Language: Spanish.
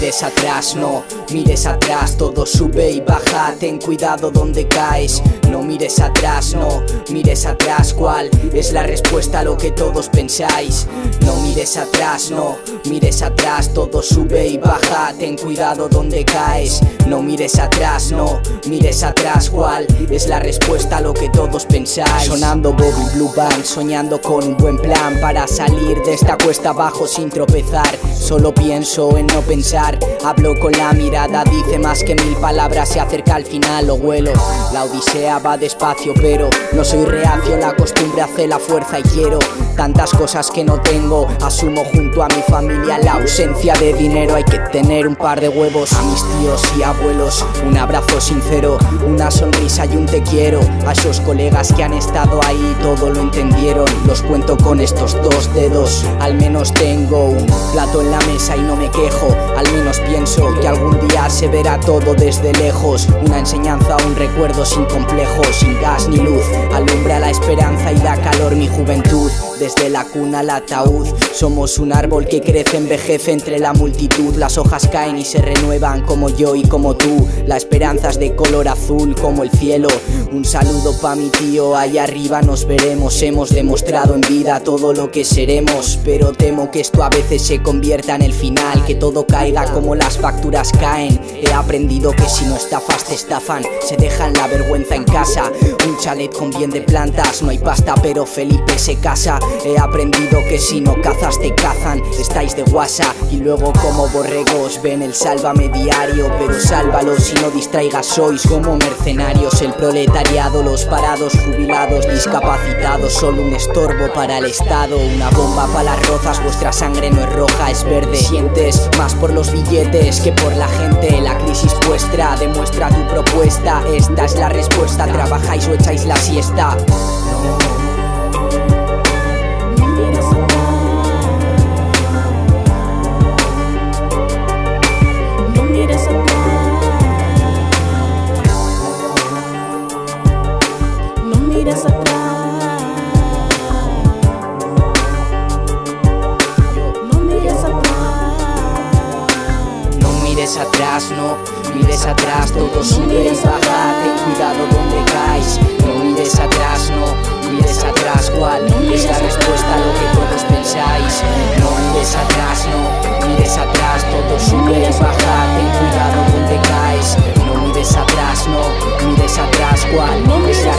mires atrás, no mires atrás, todo sube y baja, ten cuidado donde caes. No mires atrás, no mires atrás, ¿cuál es la respuesta a lo que todos pensáis? No mires atrás, no mires atrás, todo sube y baja, ten cuidado donde caes. No mires atrás, no mires atrás, ¿cuál es la respuesta a lo que todos pensáis? Sonando Bobby Blue Band, soñando con un buen plan para salir de esta cuesta abajo sin tropezar. Solo pienso en no pensar, hablo con la mirada, dice más que 1000 palabras, se acerca al final, lo huelo. La odisea va despacio pero no soy reacio, la costumbre hace la fuerza y quiero tantas cosas que no tengo. Asumo junto a mi familia la ausencia de dinero, hay que tener un par de huevos. A mis tíos y abuelos un abrazo sincero, una sonrisa y un te quiero. A esos colegas que han estado ahí todo lo entendieron, los cuento con estos 2 dedos. Al menos tengo un plato en la mesa y no me quejo, al menos pienso que algún día se verá todo desde lejos. Una enseñanza, un recuerdo sin complejos, sin gas ni luz, alumbra la esperanza y da calor mi juventud. Desde la cuna al ataúd, somos un árbol que crece, envejece entre la multitud. Las hojas caen y se renuevan como yo y como tú. La esperanza es de color azul como el cielo. Un saludo pa' mi tío, allá arriba nos veremos. Hemos demostrado en vida todo lo que seremos, pero temo que esto a veces se convierta en el final, que todo caiga como las facturas caen. He aprendido que si no estafas te estafan, se dejan la vergüenza en casa. Un chalet con bien de plantas, no hay pasta pero Felipe se casa. He aprendido que si no cazas te cazan, estáis de guasa y luego como borregos ven el sálvame diario. Pero sálvalos y no distraigas, sois como mercenarios. El proletariado, los parados, jubilados, discapacitados, solo un estorbo para el Estado. Una bomba para las rozas, vuestra sangre no es roja, es verde. Sientes más por los billetes que por la gente. La crisis vuestra demuestra tu propuesta, esta es la respuesta, trabajáis o echáis la siesta. Atrás, no mires atrás, todo sube y baja, ten cuidado donde caes. No mires atrás, no mires atrás, ¿cuál es la respuesta a lo que todos pensáis? No mires atrás, no mires atrás, todo sube y baja, ten cuidado donde caes. No mires atrás, no mires atrás, ¿cuál es la